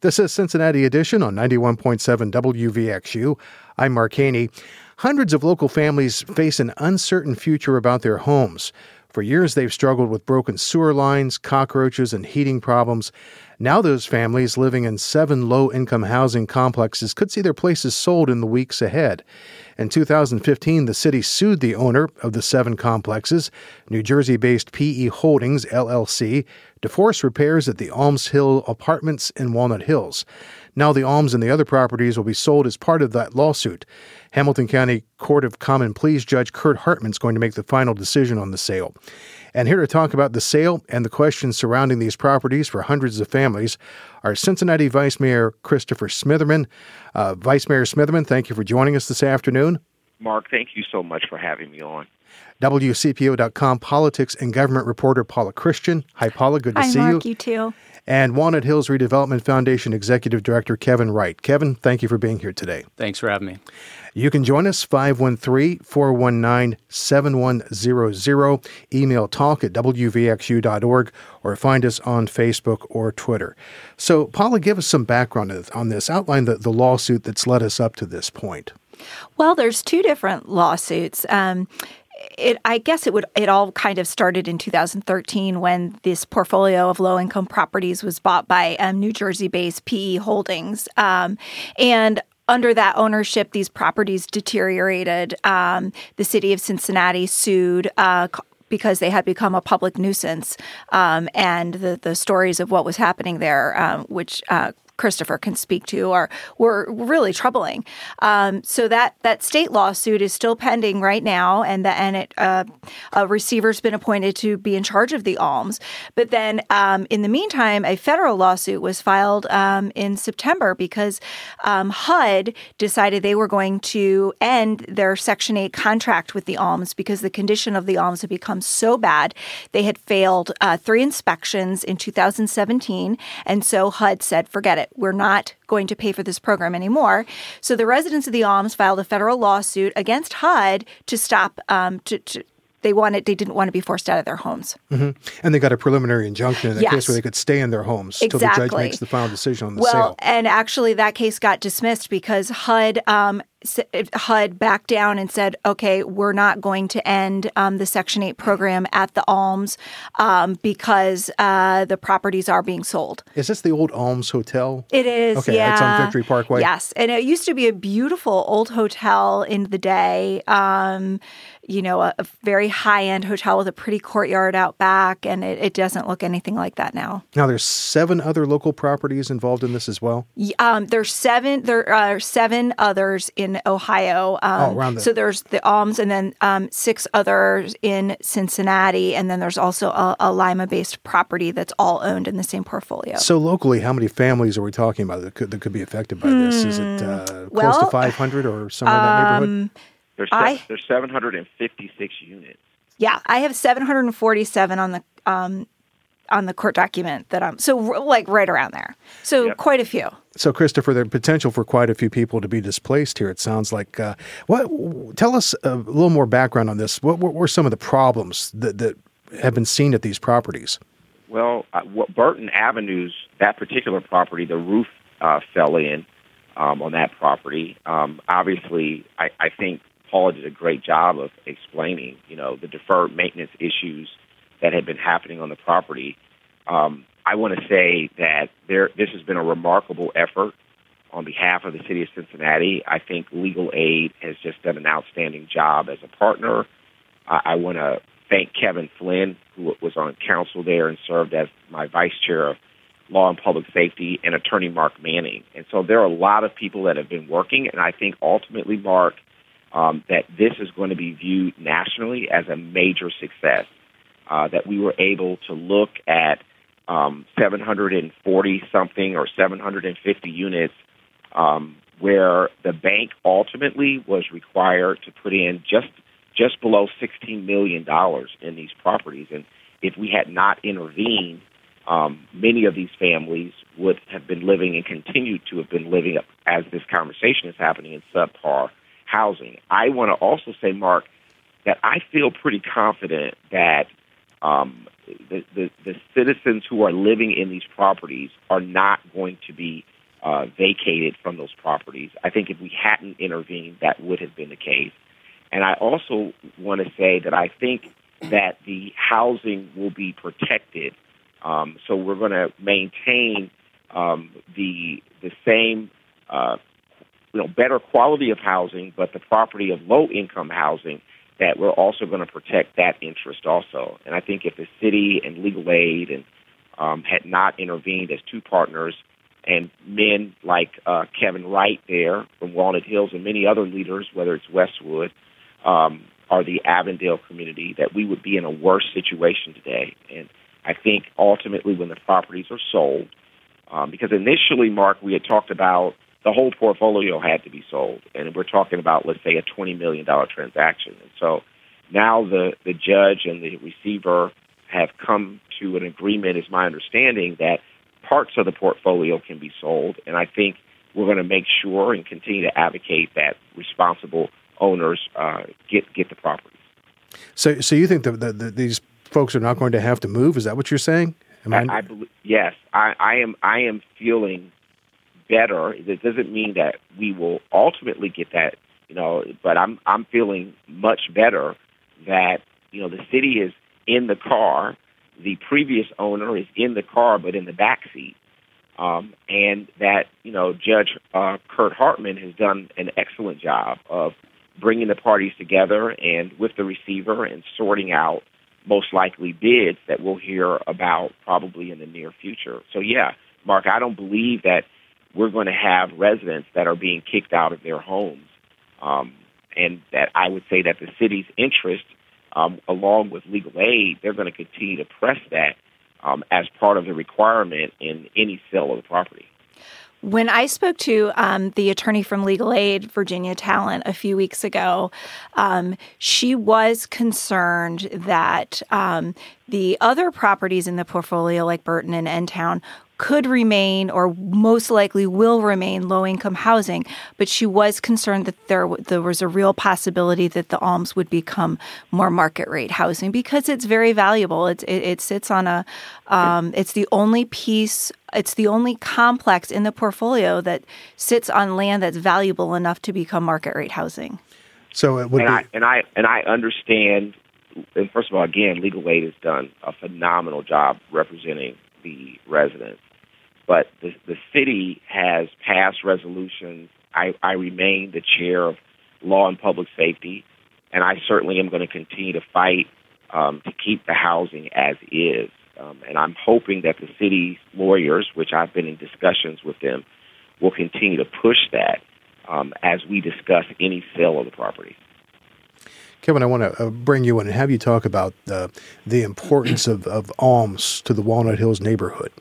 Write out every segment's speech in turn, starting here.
This is Cincinnati Edition on 91.7 WVXU. I'm Mark Haney. Hundreds of local families face an uncertain future about their homes. For years, they've struggled with broken sewer lines, cockroaches, and heating problems. Now those families living in 7 low-income housing complexes could see their places sold in the weeks ahead. In 2015, the city sued the owner of the 7 complexes, New Jersey-based PE Holdings, LLC, to force repairs at the Alms Hill Apartments in Walnut Hills. Now the Alms and the other properties will be sold as part of that lawsuit. Hamilton County Court of Common Pleas Judge Kurt Hartman is going to make the final decision on the sale. And here to talk about the sale and the questions surrounding these properties for hundreds of families are Cincinnati Vice Mayor Christopher Smitherman. Vice Mayor Smitherman, thank you for joining us this afternoon. Mark, thank you so much for having me on. WCPO.com politics and government reporter Paula Christian. Hi, Paula. Good to see you. Hi, Mark. You too. And Walnut Hills Redevelopment Foundation Executive Director Kevin Wright. Kevin, thank you for being here today. Thanks for having me. You can join us, 513-419-7100. Email talk@wvxu.org or find us on Facebook or Twitter. So, Paula, give us some background on this. Outline the lawsuit that's led us up to this point. Well, there's 2 different lawsuits. It all kind of started in 2013 when this portfolio of low-income properties was bought by New Jersey-based PE Holdings. And under that ownership, these properties deteriorated. The city of Cincinnati sued because they had become a public nuisance. And the stories of what was happening there, which Christopher can speak to, were really troubling. So that state lawsuit is still pending right now, and a receiver's been appointed to be in charge of the Alms. But then, in the meantime, a federal lawsuit was filed in September because HUD decided they were going to end their Section 8 contract with the Alms because the condition of the Alms had become so bad. They had failed 3 inspections in 2017, and so HUD said, forget it. We're not going to pay for this program anymore. So the residents of the Alms filed a federal lawsuit against HUD to stop. They didn't want to be forced out of their homes. Mm-hmm. And they got a preliminary injunction in that case where they could stay in their homes until the judge makes the final decision on the sale. Well, and actually that case got dismissed because HUD backed down and said, okay, we're not going to end the Section 8 program at the Alms because the properties are being sold. Is this the old Alms Hotel? It is, okay, yeah. It's on Victory Parkway? Yes, and it used to be a beautiful old hotel in the day, a very high-end hotel with a pretty courtyard out back, and it doesn't look anything like that now. Now, there's 7 other local properties involved in this as well? There are 7 others in Ohio. So there's the Alms and then 6 others in Cincinnati. And then there's also a Lima-based property that's all owned in the same portfolio. So locally, how many families are we talking about that could be affected by this? Is it close to 500 or somewhere in that neighborhood? There's 756 units. Yeah, I have 747 on the court document that right around there. So quite a few. So, Christopher, there's potential for quite a few people to be displaced here, it sounds like. Tell us a little more background on this. What were some of the problems that have been seen at these properties? Well, Burton Avenues, that particular property, the roof fell in on that property. Obviously, I think Paula did a great job of explaining, the deferred maintenance issues that had been happening on the property. I want to say that this has been a remarkable effort on behalf of the city of Cincinnati. I think Legal Aid has just done an outstanding job as a partner. I want to thank Kevin Flynn, who was on council there and served as my vice chair of Law and Public Safety, and Attorney Mark Manning. And so there are a lot of people that have been working, and I think ultimately, Mark, that this is going to be viewed nationally as a major success. That we were able to look at 740-something or 750 units where the bank ultimately was required to put in just below $16 million in these properties. And if we had not intervened, many of these families would have been living and continue to have been living, as this conversation is happening, in subpar housing. I want to also say, Mark, that I feel pretty confident that The citizens who are living in these properties are not going to be vacated from those properties. I think if we hadn't intervened, that would have been the case. And I also want to say that I think that the housing will be protected. So we're going to maintain the same, better quality of housing, but the property of low-income housing, that we're also going to protect that interest also. And I think if the city and legal aid and had not intervened as two partners, and men like Kevin Wright there from Walnut Hills and many other leaders, whether it's Westwood or the Avondale community, that we would be in a worse situation today. And I think ultimately when the properties are sold, because initially, Mark, we had talked about the whole portfolio had to be sold. And we're talking about, let's say, a $20 million transaction. And so now the judge and the receiver have come to an agreement, is my understanding, that parts of the portfolio can be sold. And I think we're going to make sure and continue to advocate that responsible owners get the properties. So you think that these folks are not going to have to move? Is that what you're saying? I believe, yes. I am feeling better. It doesn't mean that we will ultimately get that, but I'm feeling much better that, the city is in the car. The previous owner is in the car, but in the back seat. And that, Judge Kurt Hartman has done an excellent job of bringing the parties together and with the receiver and sorting out most likely bids that we'll hear about probably in the near future. So, yeah, Mark, I don't believe that we're going to have residents that are being kicked out of their homes. And that I would say that the city's interest, along with legal aid, they're going to continue to press that as part of the requirement in any sale of the property. When I spoke to the attorney from Legal Aid, Virginia Talent, a few weeks ago, she was concerned that the other properties in the portfolio, like Burton and N-Town, could remain or most likely will remain low-income housing, but she was concerned that there was a real possibility that the Alms would become more market-rate housing because it's very valuable. It sits on a it's the only piece, it's the only complex in the portfolio that sits on land that's valuable enough to become market-rate housing. So it would I understand. And first of all, again, Legal Aid has done a phenomenal job representing the residents. But the city has passed resolutions. I remain the chair of Law and Public Safety, and I certainly am going to continue to fight to keep the housing as is. And I'm hoping that the city's lawyers, which I've been in discussions with them, will continue to push that as we discuss any sale of the property. Kevin, I want to bring you in and have you talk about the importance of Alms to the Walnut Hills neighborhood.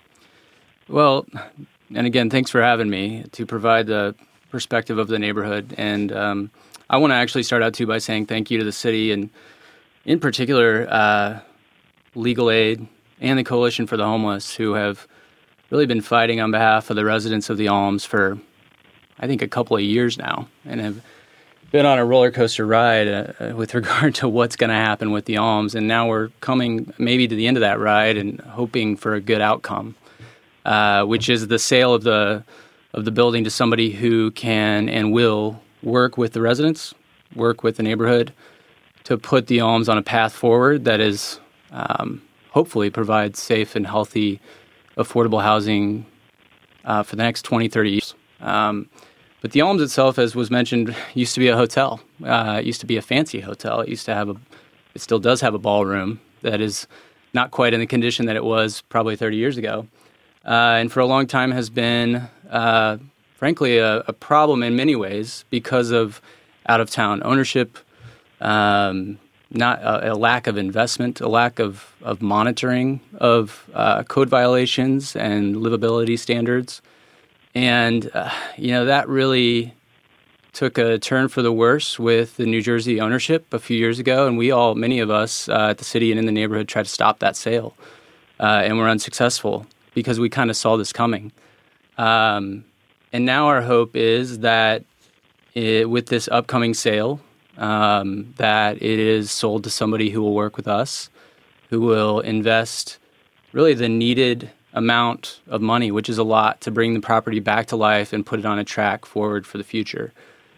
Well, and again, thanks for having me to provide the perspective of the neighborhood. And I want to actually start out, too, by saying thank you to the city and, in particular, Legal Aid and the Coalition for the Homeless, who have really been fighting on behalf of the residents of the Alms for, I think, a couple of years now and have been on a roller coaster ride with regard to what's going to happen with the Alms. And now we're coming maybe to the end of that ride and hoping for a good outcome. Which is the sale of the building to somebody who can and will work with the residents, work with the neighborhood to put the Alms on a path forward that is hopefully provides safe and healthy, affordable housing for the next 20, 30 years. But the Alms itself, as was mentioned, used to be a hotel. It used to be a fancy hotel. It used to have it still does have a ballroom that is not quite in the condition that it was probably 30 years ago. And for a long time has been, frankly, a problem in many ways because of out-of-town ownership, not a lack of investment, a lack of monitoring of code violations and livability standards. And, that really took a turn for the worse with the New Jersey ownership a few years ago. And many of us at the city and in the neighborhood tried to stop that sale. And we're unsuccessful, because we kind of saw this coming. And now our hope is that with this upcoming sale, that it is sold to somebody who will work with us, who will invest really the needed amount of money, which is a lot, to bring the property back to life and put it on a track forward for the future.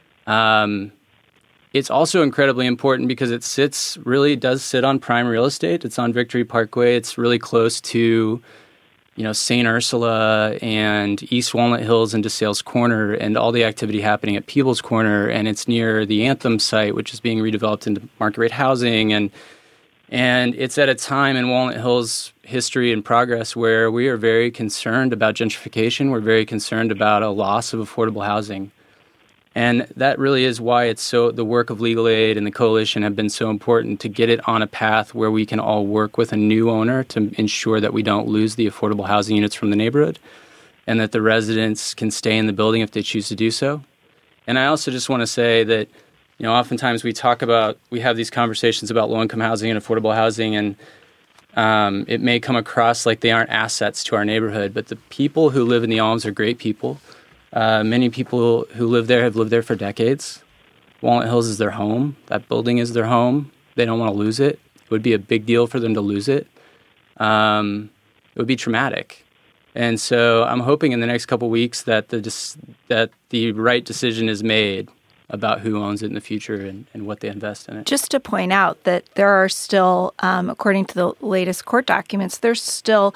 It's also incredibly important because it does sit on prime real estate. It's on Victory Parkway. It's really close to, St. Ursula and East Walnut Hills and DeSales Corner and all the activity happening at Peebles Corner. And it's near the Anthem site, which is being redeveloped into market rate housing. And it's at a time in Walnut Hills history and progress where we are very concerned about gentrification. We're very concerned about a loss of affordable housing. And that really is why the work of Legal Aid and the coalition have been so important to get it on a path where we can all work with a new owner to ensure that we don't lose the affordable housing units from the neighborhood and that the residents can stay in the building if they choose to do so. And I also just want to say that, oftentimes we have these conversations about low-income housing and affordable housing, and it may come across like they aren't assets to our neighborhood, but the people who live in the Alms are great people. Many people who live there have lived there for decades. Walnut Hills is their home. That building is their home. They don't want to lose it. It would be a big deal for them to lose it. It would be traumatic. And so I'm hoping in the next couple of weeks that the right decision is made about who owns it in the future and what they invest in it. Just to point out that there are still, according to the latest court documents, there's still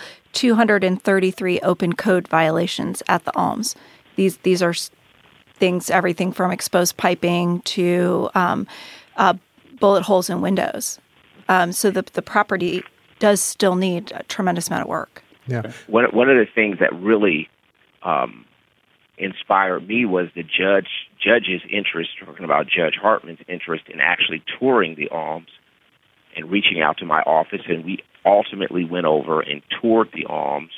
233 open code violations at the Alms. These are things, everything from exposed piping to bullet holes in windows. So the property does still need a tremendous amount of work. Yeah. One of the things that really inspired me was the judge's interest, talking about Judge Hartman's interest in actually touring the Alms and reaching out to my office. And we ultimately went over and toured the Alms.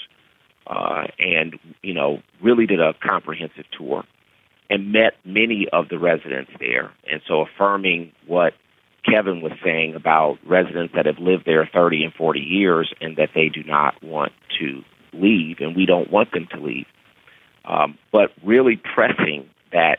And really did a comprehensive tour and met many of the residents there. And so affirming what Kevin was saying about residents that have lived there 30 and 40 years and that they do not want to leave, and we don't want them to leave. But really pressing that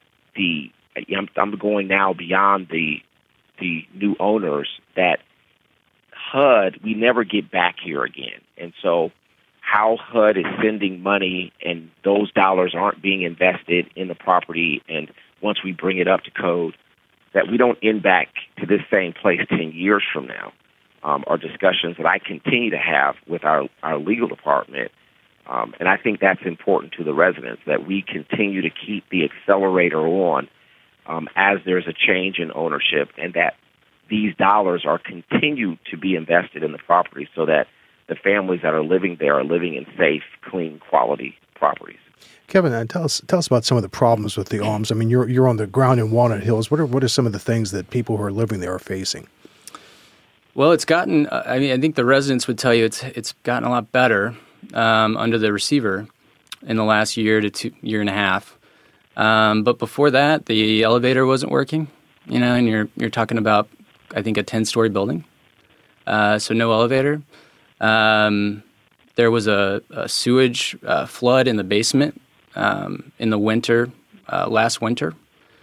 I'm going now beyond the new owners, that HUD, we never get back here again. And so how HUD is sending money and those dollars aren't being invested in the property, and once we bring it up to code, that we don't end back to this same place 10 years from now, are discussions that I continue to have with our legal department. And I think that's important to the residents, that we continue to keep the accelerator on as there's a change in ownership, and that these dollars are continued to be invested in the property so that the families that are living there are living in safe, clean, quality properties. Kevin, tell us about some of the problems with the Alms. I mean, you're on the ground in Walnut Hills. What are some of the things that people who are living there are facing? Well, it's gotten. I think the residents would tell you it's gotten a lot better under the receiver in the last year to year and a half. But before that, the elevator wasn't working. And you're talking about, I think, a 10-story building, so no elevator. There was a sewage flood in the basement in the winter, last winter.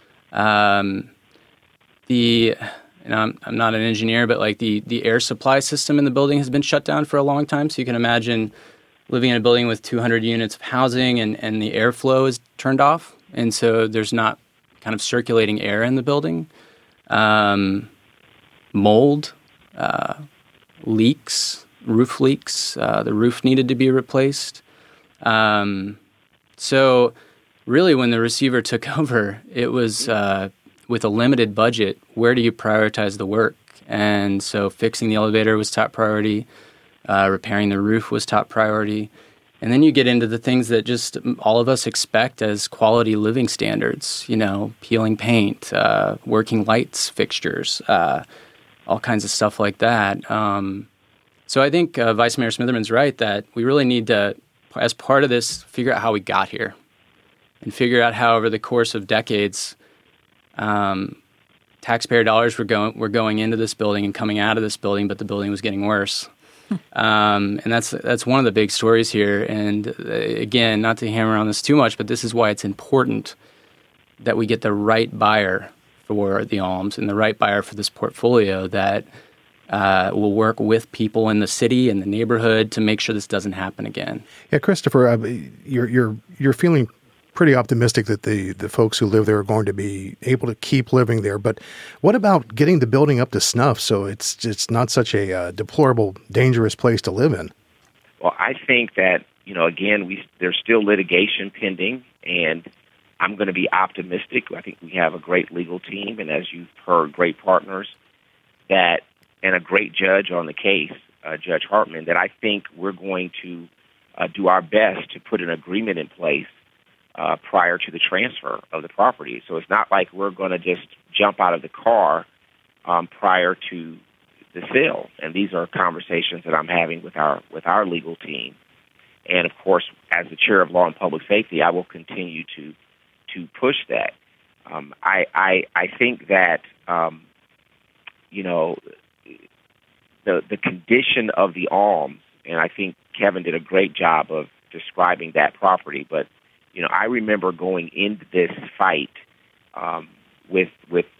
I'm not an engineer, but like the air supply system in the building has been shut down for a long time. So you can imagine living in a building with 200 units of housing and the airflow is turned off. And so there's not kind of circulating air in the building. Mold, leaks, roof leaks. The roof needed to be replaced. So really when the receiver took over, it was with a limited budget, where do you prioritize the work? And so fixing the elevator was top priority. Repairing the roof was top priority. And then you get into the things that just all of us expect as quality living standards, peeling paint, working lights, fixtures, all kinds of stuff like that. So I think Vice Mayor Smitherman's right that we really need to, as part of this, figure out how we got here and figure out how over the course of decades, taxpayer dollars were going into this building and coming out of this building, but the building was getting worse. And that's one of the big stories here. And again, not to hammer on this too much, but this is why it's important that we get the right buyer for the Alms and the right buyer for this portfolio that We'll work with people in the city and the neighborhood to make sure this doesn't happen again. Yeah, Christopher, you're feeling pretty optimistic that the folks who live there are going to be able to keep living there. But what about getting the building up to snuff so it's not such a deplorable, dangerous place to live in? Well, I think that, again, there's still litigation pending, and I'm going to be optimistic. I think we have a great legal team, and as you've heard, great partners and a great judge on the case, Judge Hartman, that I think we're going to do our best to put an agreement in place prior to the transfer of the property. So it's not like we're going to just jump out of the car prior to the sale. And these are conversations that I'm having with our legal team. And of course, as the chair of Law and Public Safety, I will continue to push that. I think that the condition of the Alms, and I think Kevin did a great job of describing that property. But I remember going into this fight with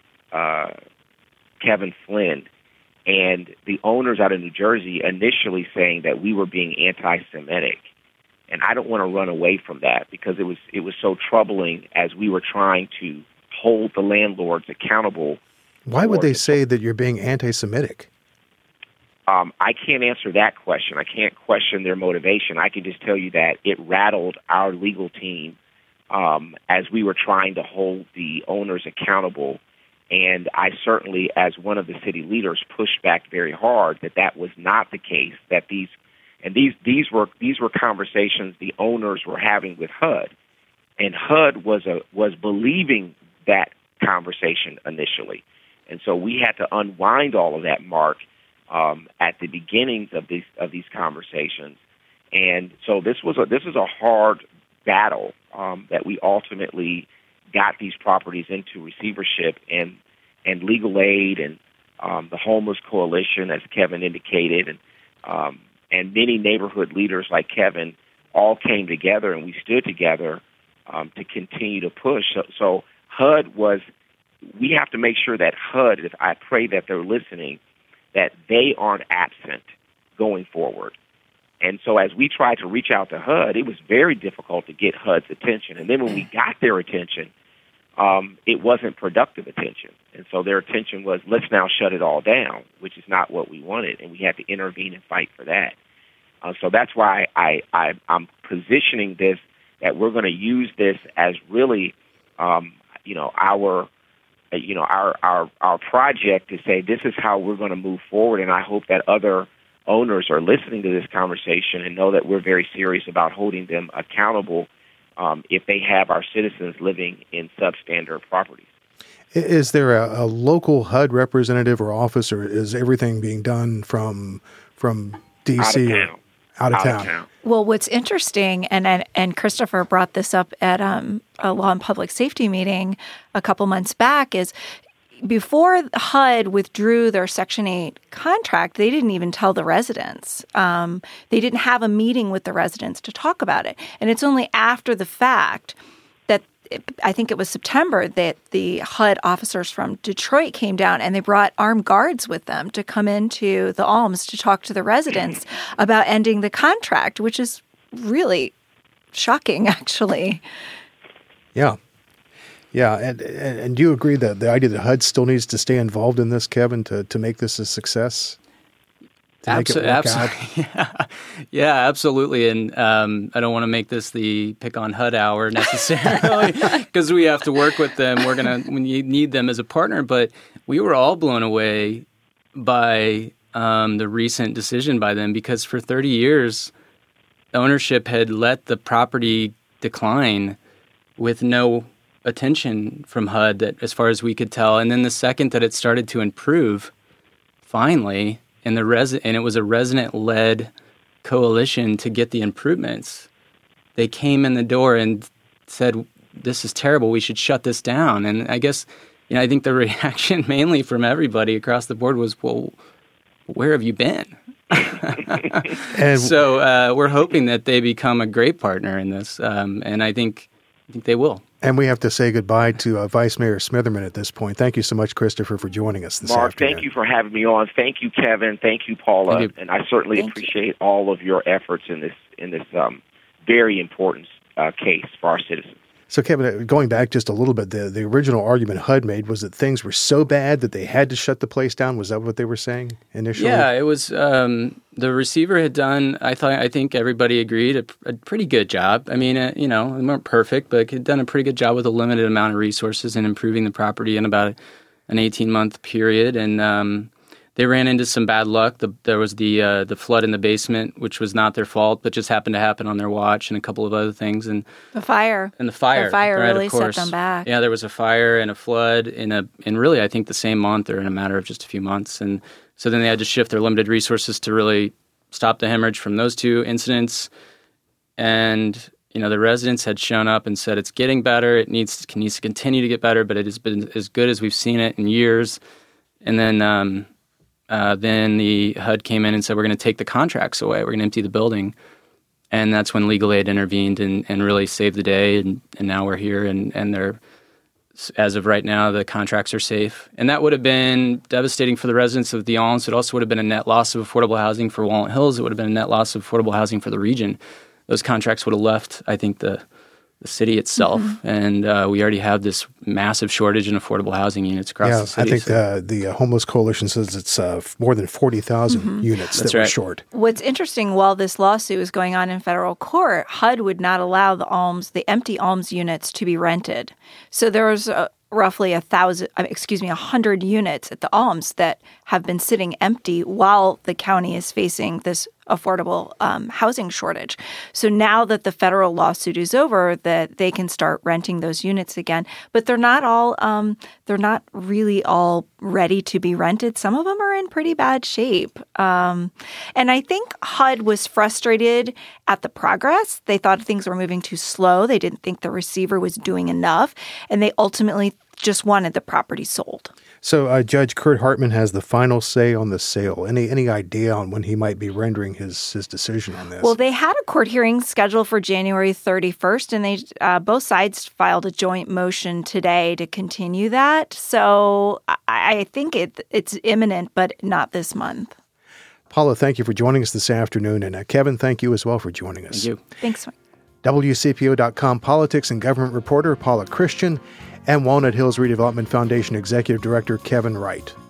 Kevin Flynn and the owners out of New Jersey initially saying that we were being anti-Semitic. And I don't want to run away from that because it was so troubling as we were trying to hold the landlords accountable. Why would they say that you're being anti-Semitic? I can't answer that question. I can't question their motivation. I can just tell you that it rattled our legal team as we were trying to hold the owners accountable. And I certainly, as one of the city leaders, pushed back very hard that was not the case. That these were conversations the owners were having with HUD, and HUD was believing that conversation initially, and so we had to unwind all of that, Mark, at the beginnings of these conversations, and so this is a hard battle that we ultimately got these properties into receivership, and legal aid and the Homeless Coalition, as Kevin indicated, and many neighborhood leaders like Kevin all came together, and we stood together to continue to push. So HUD we have to make sure that HUD, if I pray that they're listening, that they aren't absent going forward. And so as we tried to reach out to HUD, it was very difficult to get HUD's attention. And then when we got their attention, it wasn't productive attention. And so their attention was, let's now shut it all down, which is not what we wanted. And we had to intervene and fight for that. So that's why I'm positioning this, that we're going to use this as really, our project to say this is how we're going to move forward. And I hope that other owners are listening to this conversation and know that we're very serious about holding them accountable if they have our citizens living in substandard properties. Is there a local HUD representative or office, or is everything being done from D.C. Out of town? Well, what's interesting, and Christopher brought this up at a Law and Public Safety meeting a couple months back, is before HUD withdrew their Section 8 contract, they didn't even tell the residents. They didn't have a meeting with the residents to talk about it. And it's only after the fact that I think it was September that the HUD officers from Detroit came down and they brought armed guards with them to come into the Alms to talk to the residents about ending the contract, which is really shocking, actually. Yeah. Yeah, and do you agree that the idea that HUD still needs to stay involved in this, Kevin, to make this a success? Absolutely. Yeah, absolutely. And I don't want to make this the pick on HUD hour necessarily because we have to work with them. We need them as a partner. But we were all blown away by the recent decision by them because for 30 years, ownership had let the property decline with no attention from HUD, that as far as we could tell. And then the second that it started to improve, finally, and it was a resident-led coalition to get the improvements, they came in the door and said, this is terrible, we should shut this down. And I guess, I think the reaction mainly from everybody across the board was, well, where have you been? So we're hoping that they become a great partner in this, and I think they will. And we have to say goodbye to Vice Mayor Smitherman at this point. Thank you so much, Christopher, for joining us this Mark, afternoon. Thank you for having me on. Thank you, Kevin. Thank you, Paula. Thank you. And I certainly appreciate all of your efforts in this very important case for our citizens. So, Kevin, going back just a little bit, the original argument HUD made was that things were so bad that they had to shut the place down. Was that what they were saying initially? Yeah, it was. The receiver had done, I think everybody agreed, a pretty good job. I mean, they weren't perfect, but had done a pretty good job with a limited amount of resources and improving the property in about an 18-month period. And they ran into some bad luck. There was the flood in the basement, which was not their fault, but just happened to happen on their watch, and a couple of other things. And the fire. The fire right, really of course. set them back. Yeah, there was a fire and a flood in really, I think, the same month or in a matter of just a few months. And so then they had to shift their limited resources to really stop the hemorrhage from those two incidents. And the residents had shown up and said it's getting better. It needs to continue to get better, but it has been as good as we've seen it in years. And then the HUD came in and said, we're going to take the contracts away. We're going to empty the building. And that's when legal aid intervened and really saved the day. And now we're here, and they're, as of right now, the contracts are safe. And that would have been devastating for the residents of the Alms. It also would have been a net loss of affordable housing for Walnut Hills. It would have been a net loss of affordable housing for the region. Those contracts would have left, I think, the city itself. Mm-hmm. And we already have this massive shortage in affordable housing units across the city. I think the Homeless Coalition says it's more than 40,000 units that were short. What's interesting, while this lawsuit was going on in federal court, HUD would not allow the empty Alms units to be rented. So there was roughly 100 units at the Alms that have been sitting empty while the county is facing this affordable housing shortage. So now that the federal lawsuit is over, that they can start renting those units again. But they're not really all ready to be rented. Some of them are in pretty bad shape. And I think HUD was frustrated at the progress. They thought things were moving too slow. They didn't think the receiver was doing enough. And they ultimately just wanted the property sold. So Judge Kurt Hartman has the final say on the sale. Any idea on when he might be rendering his decision on this? Well, they had a court hearing scheduled for January 31st, and they both sides filed a joint motion today to continue that. So I think it's imminent, but not this month. Paula, thank you for joining us this afternoon. And Kevin, thank you as well for joining us. Thank you. Thanks. WCPO.com politics and government reporter Paula Christian and Walnut Hills Redevelopment Foundation Executive Director Kevin Wright.